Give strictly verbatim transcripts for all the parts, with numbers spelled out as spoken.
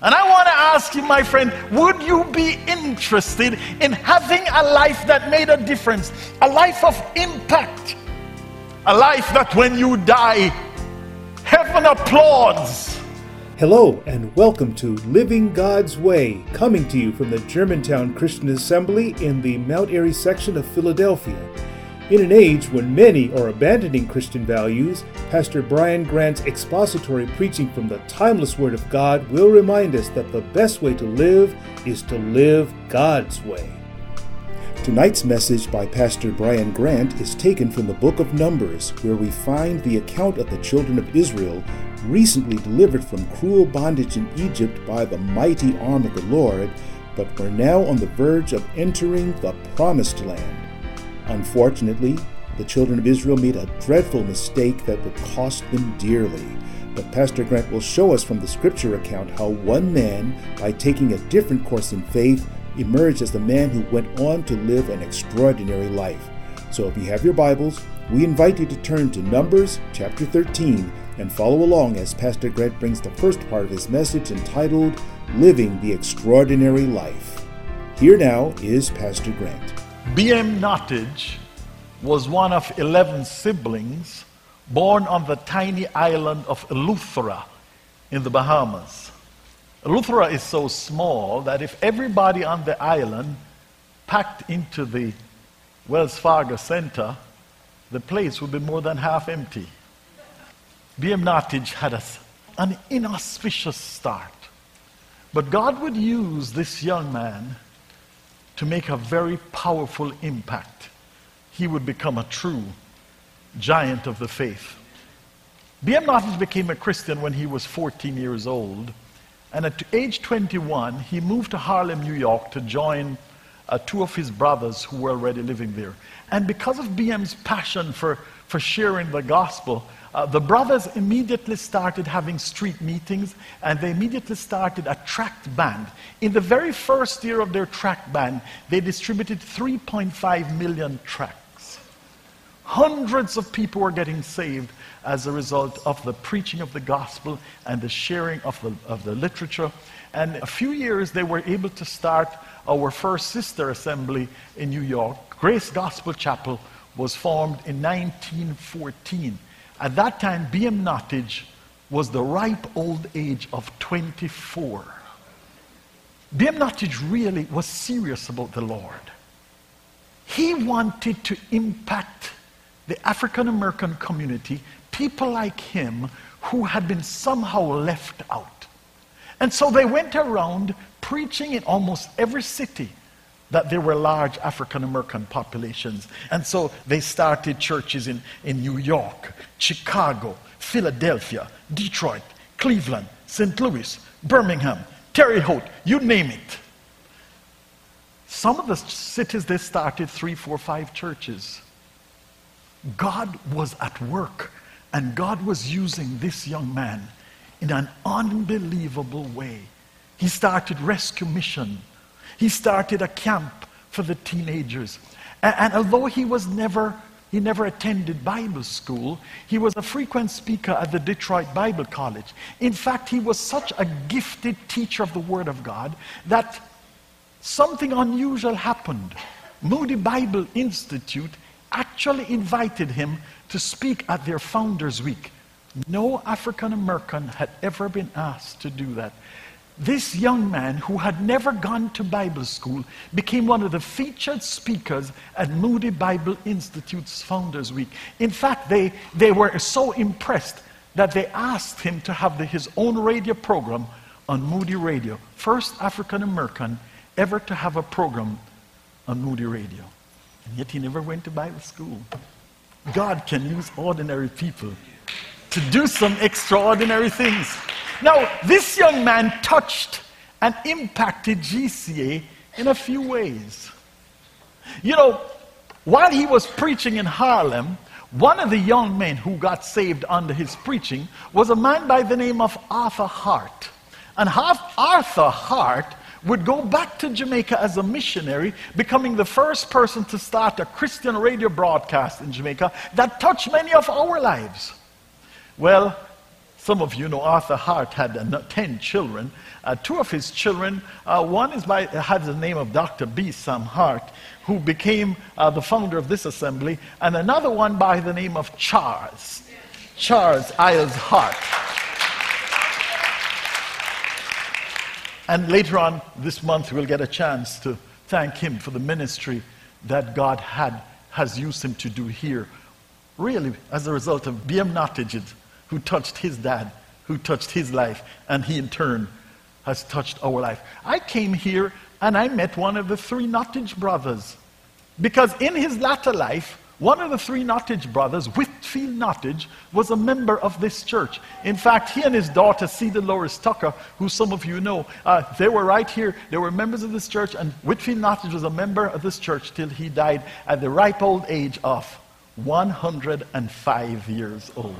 And I want to ask you, my friend, would you be interested in having a life that made a difference? A life of impact. A life that when you die, heaven applauds. Hello and welcome to Living God's Way, coming to you from the Germantown Christian Assembly in the Mount Airy section of Philadelphia. In an age when many are abandoning Christian values, Pastor Brian Grant's expository preaching from the timeless Word of God will remind us that the best way to live is to live God's way. Tonight's message by Pastor Brian Grant is taken from the book of Numbers, where we find the account of the children of Israel recently delivered from cruel bondage in Egypt by the mighty arm of the Lord, but were now on the verge of entering the Promised Land. Unfortunately, the children of Israel made a dreadful mistake that would cost them dearly. But Pastor Grant will show us from the scripture account how one man, by taking a different course in faith, emerged as the man who went on to live an extraordinary life. So if you have your Bibles, we invite you to turn to Numbers chapter thirteen and follow along as Pastor Grant brings the first part of his message entitled, Living the Extraordinary Life. Here now is Pastor Grant. B M Nottage was one of eleven siblings born on the tiny island of Eleuthera in the Bahamas. Eleuthera is so small that if everybody on the island packed into the Wells Fargo Center, the place would be more than half empty. B M Nottage had a, an inauspicious start, but God would use this young man to make a very powerful impact. He would become a true giant of the faith. B M Nottage became a Christian when he was fourteen years old, and at age twenty-one, he moved to Harlem, New York to join uh, two of his brothers who were already living there. And because of B M's passion for, for sharing the gospel, uh, the brothers immediately started having street meetings, and they immediately started a tract band. In the very first year of their tract band, they distributed three point five million tracts. Hundreds of people were getting saved as a result of the preaching of the gospel and the sharing of the, of the literature. And a few years, they were able to start our first sister assembly in New York. Grace Gospel Chapel was formed in nineteen fourteen. At that time, B M Nottage was the ripe old age of twenty-four. B M Nottage really was serious about the Lord. He wanted to impact the African American community, people like him who had been somehow left out. And so they went around preaching in almost every city that there were large African American populations. And so they started churches in, in New York, Chicago, Philadelphia, Detroit, Cleveland, Saint Louis, Birmingham, Terre Haute, you name it. Some of the cities they started three, four, five churches. God was at work, and God was using this young man in an unbelievable way. He started Rescue Mission. He started a camp for the teenagers. And, and although he was never, he never attended Bible school, he was a frequent speaker at the Detroit Bible College. In fact, he was such a gifted teacher of the Word of God that something unusual happened. Moody Bible Institute actually invited him to speak at their Founders Week. No African American had ever been asked to do that. This young man, who had never gone to Bible school, became one of the featured speakers at Moody Bible Institute's Founders Week. In fact, they, they were so impressed that they asked him to have the, his own radio program on Moody Radio. First African American ever to have a program on Moody Radio. And yet he never went to Bible school. God can use ordinary people to do some extraordinary things. Now, this young man touched and impacted G C A in a few ways. You know, while he was preaching in Harlem, one of the young men who got saved under his preaching was a man by the name of Arthur Hart. And Arthur Hart would go back to Jamaica as a missionary, becoming the first person to start a Christian radio broadcast in Jamaica that touched many of our lives. Well, Some of you know Arthur Hart had uh, ten children. Uh, two of his children, uh, one is by, had the name of Doctor B. Sam Hart, who became uh, the founder of this assembly, and another one by the name of Charles, Charles Iles Hart. And later on this month, we'll get a chance to thank him for the ministry that God had has used him to do here, really as a result of B M Nottage, who touched his dad, who touched his life, and he in turn has touched our life. I came here and I met one of the three Nottage brothers, because in his latter life, one of the three Nottage brothers, Whitfield Nottage, was a member of this church. In fact, he and his daughter, C. Dolores Tucker, who some of you know, uh, they were right here. They were members of this church, and Whitfield Nottage was a member of this church till he died at the ripe old age of one hundred five years old.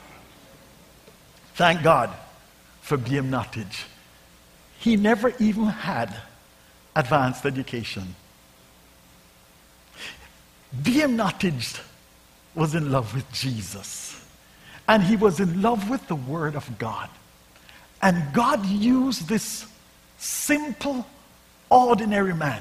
Thank God for B M Nottage. He never even had advanced education. B M Nottage was in love with Jesus, and he was in love with the Word of God. And God used this simple, ordinary man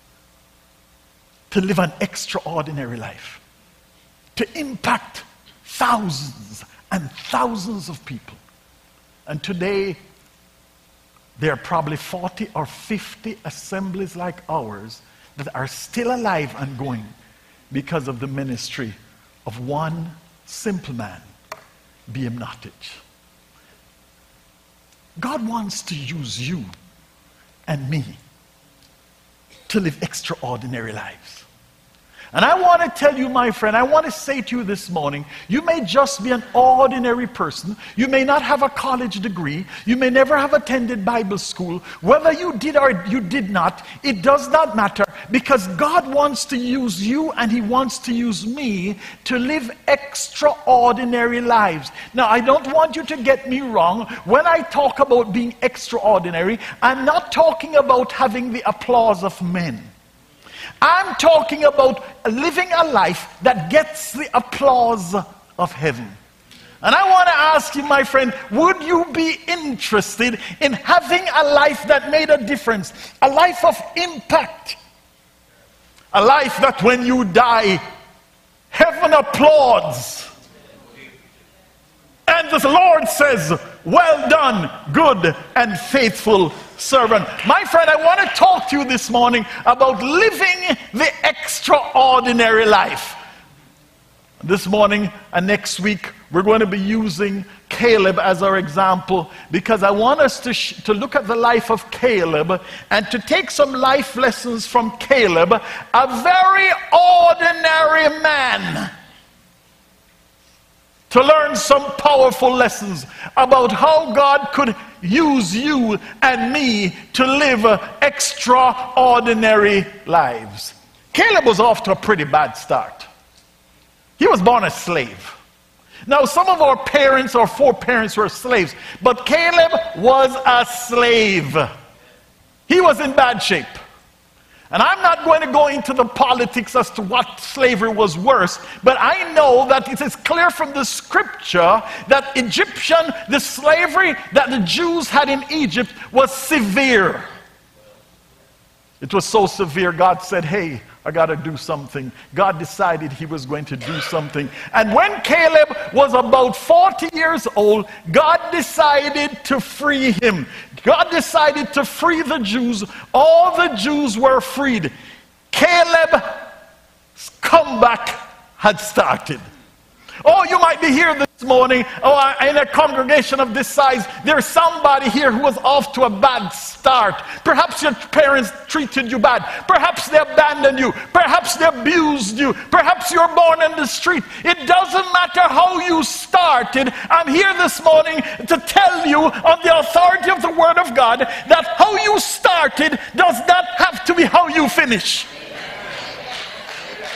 to live an extraordinary life, to impact thousands and thousands of people. And today, there are probably forty or fifty assemblies like ours that are still alive and going because of the ministry of one simple man, B M Nottage. God wants to use you and me to live extraordinary lives. And I want to tell you, my friend, I want to say to you this morning, you may just be an ordinary person. You may not have a college degree. You may never have attended Bible school. Whether you did or you did not, it does not matter, because God wants to use you and he wants to use me to live extraordinary lives. Now, I don't want you to get me wrong. When I talk about being extraordinary, I'm not talking about having the applause of men. I'm talking about living a life that gets the applause of heaven. And I want to ask you, my friend, would you be interested in having a life that made a difference? A life of impact? A life that when you die, heaven applauds. And the Lord says, well done, good and faithful servant. My friend, I want to talk to you this morning about living the extraordinary life. This morning and next week, we're going to be using Caleb as our example, because I want us to, sh- to look at the life of Caleb and to take some life lessons from Caleb, a very ordinary man, to learn some powerful lessons about how God could use you and me to live extraordinary lives. Caleb was off to a pretty bad start. He was born a slave. Now, some of our parents or foreparents were slaves, but Caleb was a slave. He was in bad shape. And I'm not going to go into the politics as to what slavery was worse, but I know that it is clear from the scripture that Egyptian, the slavery that the Jews had in Egypt was severe. It was so severe, God said, hey, I got to do something. God decided he was going to do something. And when Caleb was about forty years old, God decided to free him. God decided to free the Jews. All the Jews were freed. Caleb's comeback had started. Oh, you might be here this morning, oh, in a congregation of this size, there's somebody here who was off to a bad start. Perhaps your parents treated you bad. Perhaps they abandoned you. Perhaps they abused you. Perhaps you were born in the street. It doesn't matter how you started. I'm here this morning to tell you on the authority of the Word of God that how you started does not have to be how you finish.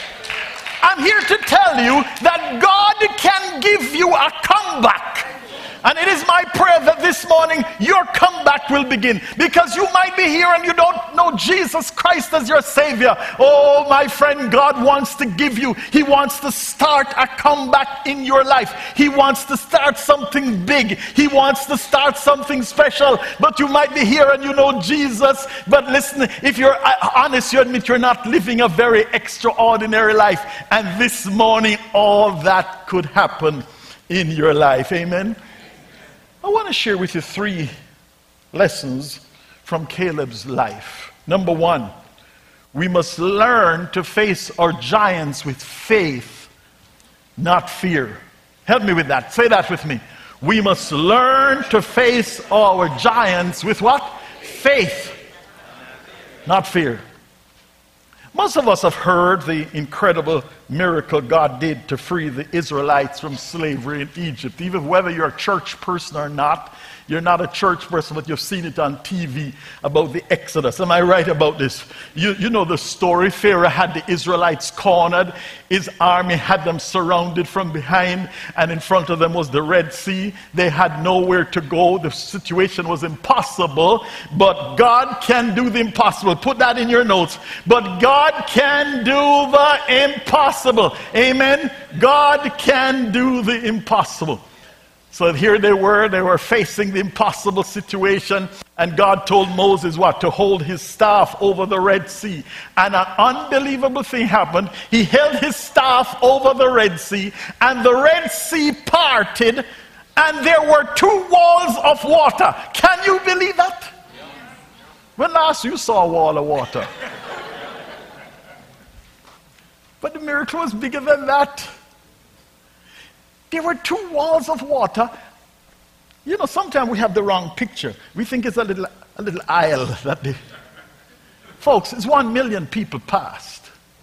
I'm here to tell you that God can give you a comeback. And it is my prayer that this morning your comeback will begin. Because you might be here and you don't know Jesus Christ as your Savior. Oh, my friend, God wants to give you, He wants to start a comeback in your life. He wants to start something big. He wants to start something special. But you might be here and you know Jesus. But listen, if you're honest, you admit you're not living a very extraordinary life. And this morning, all that could happen in your life. Amen. I want to share with you three lessons from Caleb's life. Number one, we must learn to face our giants with faith, not fear. Help me with that. Say that with me. We must learn to face our giants with what? Faith, not fear. Most of us have heard the incredible miracle God did to free the Israelites from slavery in Egypt. Even whether you're a church person or not, you're not a church person, but you've seen it on T V about the Exodus. Am I right about this? You, you know the story. Pharaoh had the Israelites cornered. His army had them surrounded from behind, and in front of them was the Red Sea. They had nowhere to go. The situation was impossible, but God can do the impossible. Put that in your notes. But God can do the impossible. Amen? God can do the impossible. So here they were, they were facing the impossible situation, and God told Moses what? To hold his staff over the Red Sea. And an unbelievable thing happened. He held his staff over the Red Sea, and the Red Sea parted, and there were two walls of water. Can you believe that? When last you saw a wall of water? But the miracle was bigger than that. There were two walls of water. You know, sometimes we have the wrong picture. We think it's a little, a little aisle that they... Folks, it's one million people passed.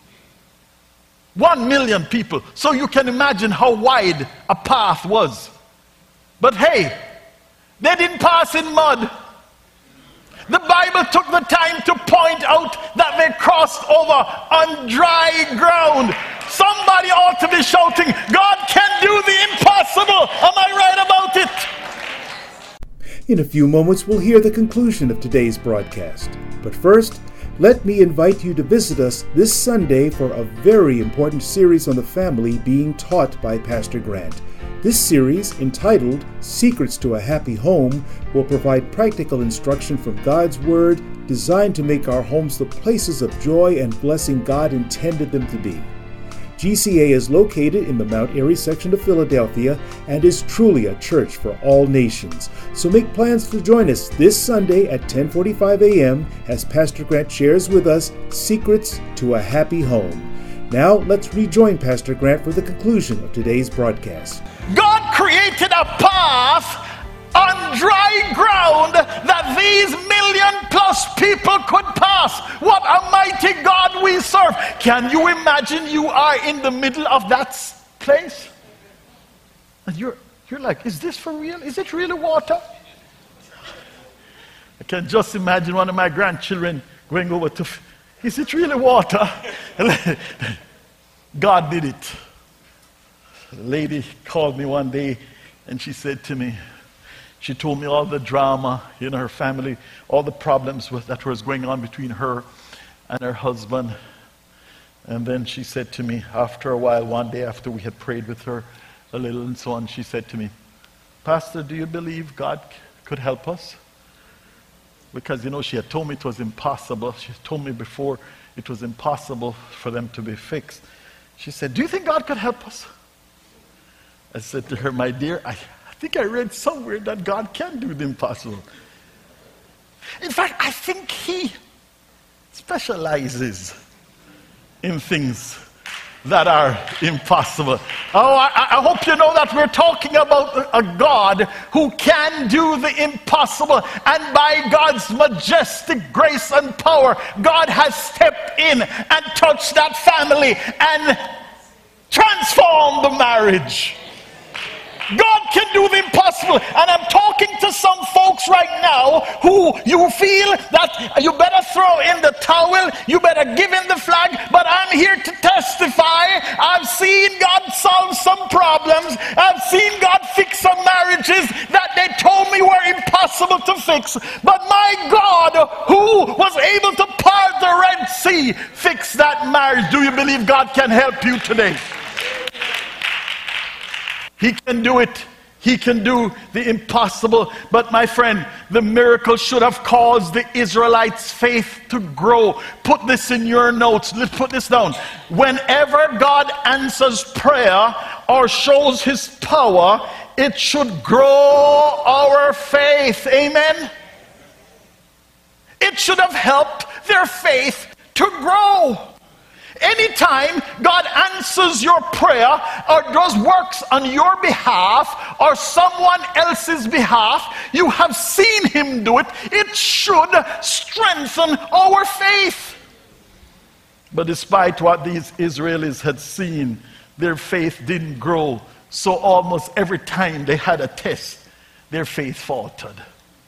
One million people. So you can imagine how wide a path was. But hey, they didn't pass in mud. The Bible took the time to point out that they crossed over on dry ground. Somebody ought to be shouting, God can do the impossible. Am I right about it? In a few moments, we'll hear the conclusion of today's broadcast. But first, let me invite you to visit us this Sunday for a very important series on the family being taught by Pastor Grant. This series, entitled Secrets to a Happy Home, will provide practical instruction from God's Word designed to make our homes the places of joy and blessing God intended them to be. G C A is located in the Mount Airy section of Philadelphia and is truly a church for all nations. So make plans to join us this Sunday at ten forty-five a.m. as Pastor Grant shares with us Secrets to a Happy Home. Now let's rejoin Pastor Grant for the conclusion of today's broadcast. God created a path on dry ground that these million plus people could pass. What a mighty God we serve. Can you imagine you are in the middle of that place? And you're, you're like, is this for real? Is it really water? I can just imagine one of my grandchildren going over to, is it really water? God did it. A lady called me one day and she said to me, she told me all the drama in her family, all the problems with, that was going on between her and her husband. And then she said to me, after a while, one day after we had prayed with her a little and so on, she said to me, Pastor, do you believe God could help us? Because, you know, she had told me it was impossible. She told me before it was impossible for them to be fixed. She said, do you think God could help us? I said to her, my dear, I, I think I read somewhere that God can do the impossible. In fact, I think He specializes in things that are impossible. Oh, I, I hope you know that we're talking about a God who can do the impossible. And by God's majestic grace and power, God has stepped in and touched that family and transformed the marriage. God can do the impossible. And I'm talking to some folks right now who you feel that you better throw in the towel, you better give in the flag, but I'm here to testify. I've seen God solve some problems. I've seen God fix some marriages that they told me were impossible to fix. But my God, who was able to part the Red Sea, fix that marriage. Do you believe God can help you today? He can do it. He can do the impossible. But my friend, the miracle should have caused the Israelites' faith to grow. Put this in your notes. Let's put this down. Whenever God answers prayer or shows his power, it should grow our faith. Amen? It should have helped their faith to grow. Anytime God answers your prayer or does works on your behalf or someone else's behalf, you have seen him do it, it should strengthen our faith. But despite what these Israelis had seen, their faith didn't grow. So almost every time they had a test, their faith faltered.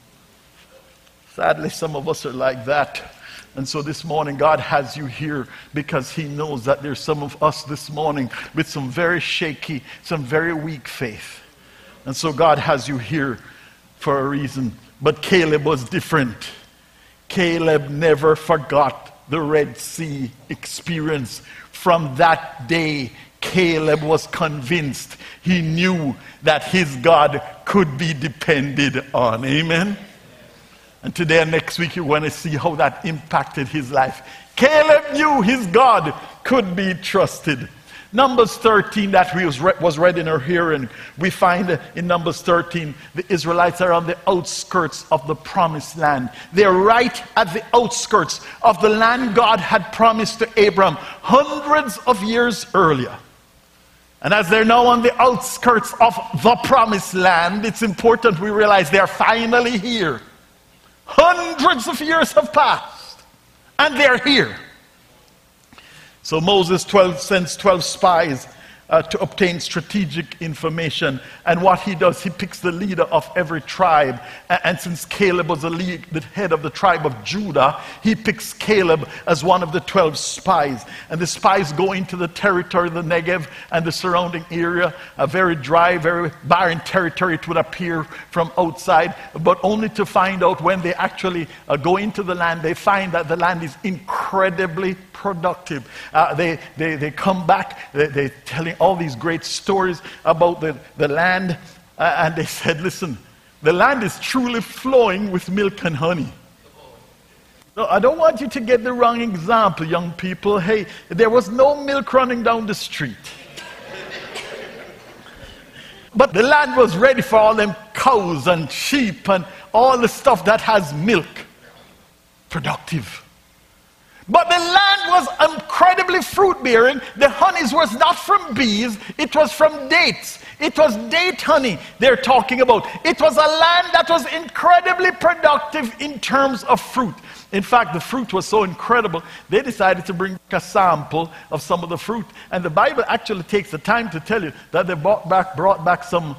Sadly, some of us are like that. And so this morning, God has you here because he knows that there's some of us this morning with some very shaky, some very weak faith. And so God has you here for a reason. But Caleb was different. Caleb never forgot the Red Sea experience. From that day, Caleb was convinced. He knew that his God could be depended on. Amen? And today and next week, you're going to see how that impacted his life. Caleb knew his God could be trusted. Numbers thirteen, that was read, was read in our hearing, we find in Numbers thirteen, the Israelites are on the outskirts of the promised land. They're right at the outskirts of the land God had promised to Abram hundreds of years earlier. And as they're now on the outskirts of the promised land, it's important we realize they're finally here. Hundreds of years have passed, and they're here. So Moses twelve sends twelve spies uh, to obtain strategic information. And what he does, he picks the leader of every tribe. And, and since Caleb was the, lead, the head of the tribe of Judah, he picks Caleb as one of the twelve spies. And the spies go into the territory of the Negev and the surrounding area, a very dry, very barren territory, it would appear from outside, but only to find out when they actually uh, go into the land, they find that the land is incredibly productive. Uh, they, they, they come back, they, they're telling all these great stories about the, the land, uh, and they said, listen, the land is truly flowing with milk and honey. So I don't want you to get the wrong example, young people. Hey, there was no milk running down the street. But the land was ready for all them cows and sheep and all the stuff that has milk. Productive. But the land was incredibly fruit-bearing. The honeys was not from bees, it was from dates. It was date honey they're talking about. It was a land that was incredibly productive in terms of fruit. In fact, the fruit was so incredible, they decided to bring back a sample of some of the fruit. And the Bible actually takes the time to tell you that they brought back, brought back some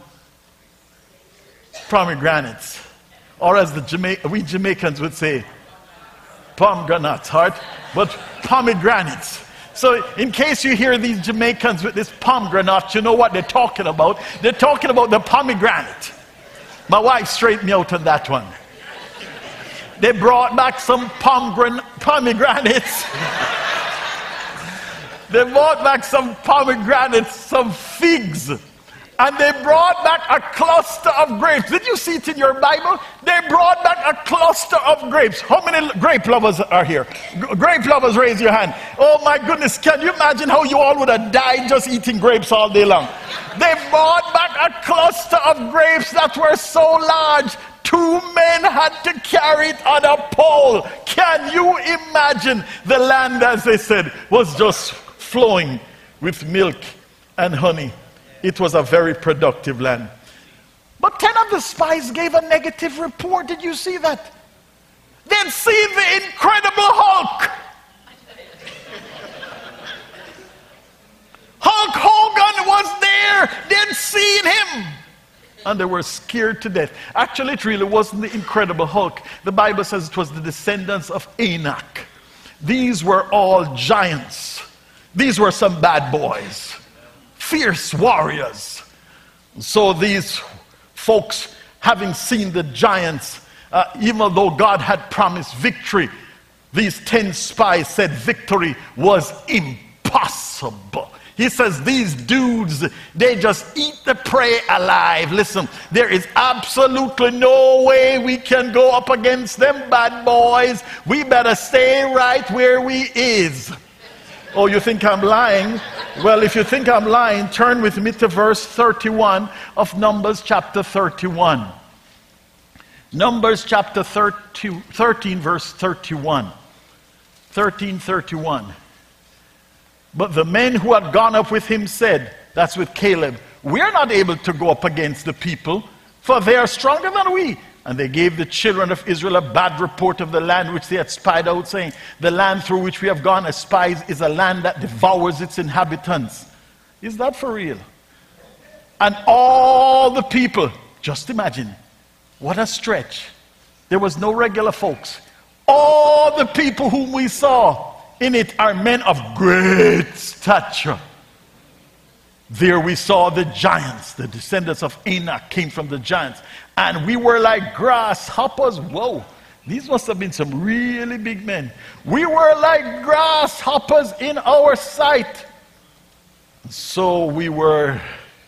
pomegranates. Or as the Jama- we Jamaicans would say, pomegranates, right? But pomegranates. So in case you hear these Jamaicans with this pomegranate, you know what they're talking about. They're talking about the pomegranate. My wife straightened me out on that one. They brought back some pomegran- pomegranates. They brought back some pomegranates, some figs. And they brought back a cluster of grapes. Did you see it in your Bible? They brought back a cluster of grapes. How many grape lovers are here? G- grape lovers, raise your hand. Oh my goodness, can you imagine how you all would have died just eating grapes all day long? They brought back a cluster of grapes that were so large, two men had to carry it on a pole. Can you imagine? The land, as they said, was just flowing with milk and honey. It was a very productive land. But ten of the spies gave a negative report. Did you see that? They'd seen the Incredible Hulk. Hulk Hogan was there. They'd seen him. And they were scared to death. Actually, it really wasn't the Incredible Hulk. The Bible says it was the descendants of Anak. These were all giants. These were some bad boys. Fierce warriors. So these folks, having seen the giants, uh, even though God had promised victory, these ten spies said victory was impossible. He says these dudes, they just eat the prey alive. Listen, there is absolutely no way we can go up against them bad boys. We better stay right where we is. Oh, you think I'm lying? Well, if you think I'm lying, turn with me to verse thirty-one of Numbers chapter thirty-one. Numbers chapter thirteen, verse thirty-one. thirteen thirty-one. But the men who had gone up with him said, that's with Caleb, we're not able to go up against the people, for they are stronger than we. And they gave the children of Israel a bad report of the land which they had spied out, saying, the land through which we have gone as spies is a land that devours its inhabitants. Is that for real? And all the people, just imagine, what a stretch. There was no regular folks. All the people whom we saw in it are men of great stature. There we saw the giants, the descendants of Anak came from the giants. And we were like grasshoppers. Whoa, these must have been some really big men. We were like grasshoppers in our sight. So we were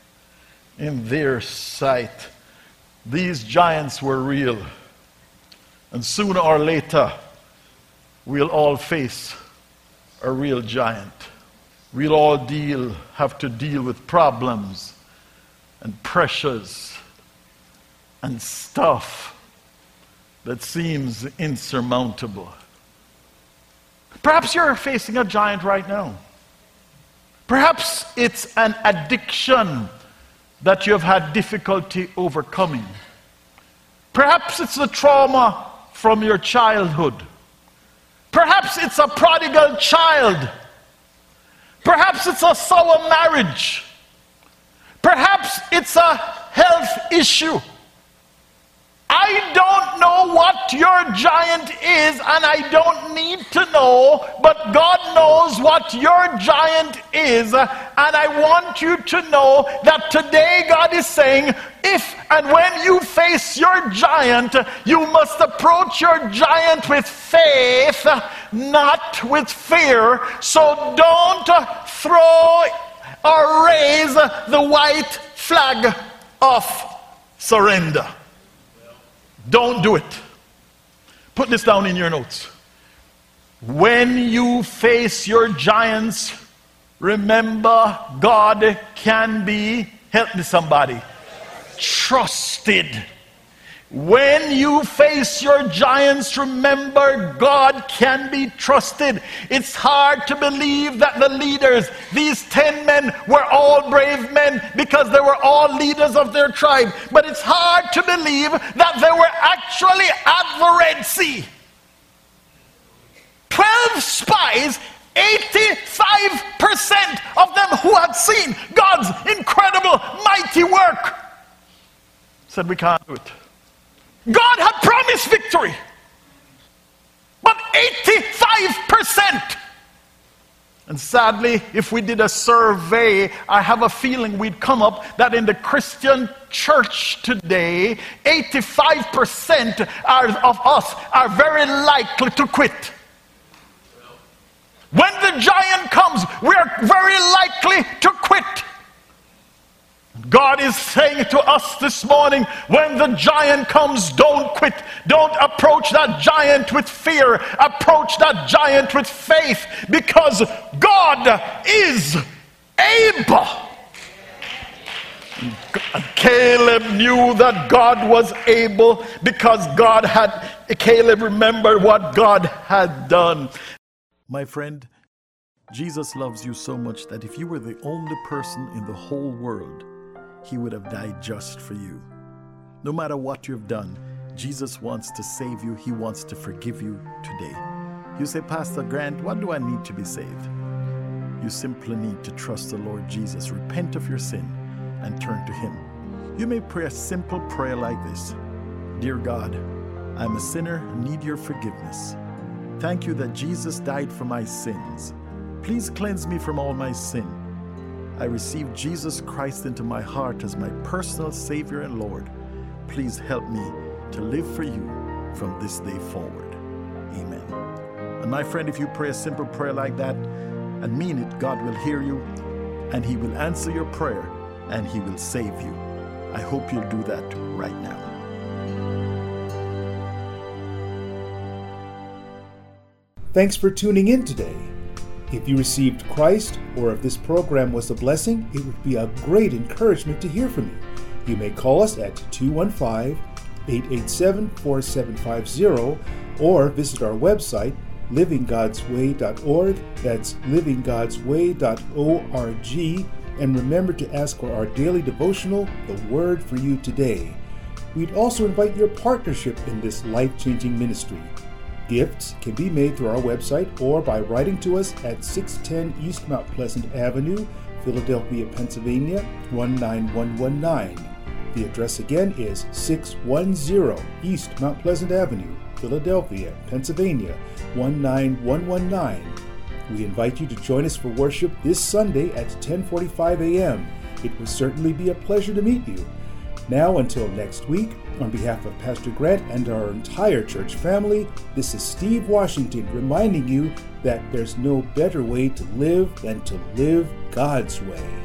in their sight. These giants were real. And sooner or later, we'll all face a real giant. We'll all deal, have to deal with problems and pressures and stuff that seems insurmountable. Perhaps you're facing a giant right now. Perhaps it's an addiction that you have had difficulty overcoming. Perhaps it's a trauma from your childhood. Perhaps it's a prodigal child. Perhaps it's a sour marriage. Perhaps it's a health issue. I don't know what your giant is, and I don't need to know, but God knows what your giant is. And I want you to know that today God is saying, if and when you face your giant, you must approach your giant with faith, not with fear. So don't throw or raise the white flag of surrender. Don't do it. Put this down in your notes. When you face your giants, remember God can be, help me somebody, trusted. When you face your giants, remember God can be trusted. It's hard to believe that the leaders, these ten men, were all brave men because they were all leaders of their tribe. But it's hard to believe that they were actually at the Red Sea. Twelve spies, eighty-five percent of them who had seen God's incredible, mighty work, said we can't do it. God had promised victory, but eighty-five percent. And sadly, if we did a survey, I have a feeling we'd come up that in the Christian church today, eighty-five percent are, of us are very likely to quit. When the giant comes, we're very likely to quit. God is saying to us this morning, when the giant comes, don't quit. Don't approach that giant with fear. Approach that giant with faith, because God is able. And Caleb knew that God was able because God had, Caleb remembered what God had done. My friend, Jesus loves you so much that if you were the only person in the whole world, He would have died just for you. No matter what you've done, Jesus wants to save you. He wants to forgive you today. You say, Pastor Grant, what do I need to be saved? You simply need to trust the Lord Jesus, repent of your sin, and turn to Him. You may pray a simple prayer like this. Dear God, I'm a sinner and need your forgiveness. Thank you that Jesus died for my sins. Please cleanse me from all my sin. I receive Jesus Christ into my heart as my personal Savior and Lord. Please help me to live for you from this day forward. Amen. And my friend, if you pray a simple prayer like that and mean it, God will hear you and He will answer your prayer and He will save you. I hope you'll do that right now. Thanks for tuning in today. If you received Christ, or if this program was a blessing, it would be a great encouragement to hear from you. You may call us at two one five, eight eight seven, four seven five zero or visit our website, living gods way dot org. That's living gods way dot org. And remember to ask for our daily devotional, The Word for You Today. We'd also invite your partnership in this life-changing ministry. Gifts can be made through our website or by writing to us at six ten East Mount Pleasant Avenue, Philadelphia, Pennsylvania, one nine one one nine. The address again is six ten East Mount Pleasant Avenue, Philadelphia, Pennsylvania, one nine one one nine. We invite you to join us for worship this Sunday at ten forty-five a.m. It will certainly be a pleasure to meet you. Now, until next week, on behalf of Pastor Grant and our entire church family, this is Steve Washington reminding you that there's no better way to live than to live God's way.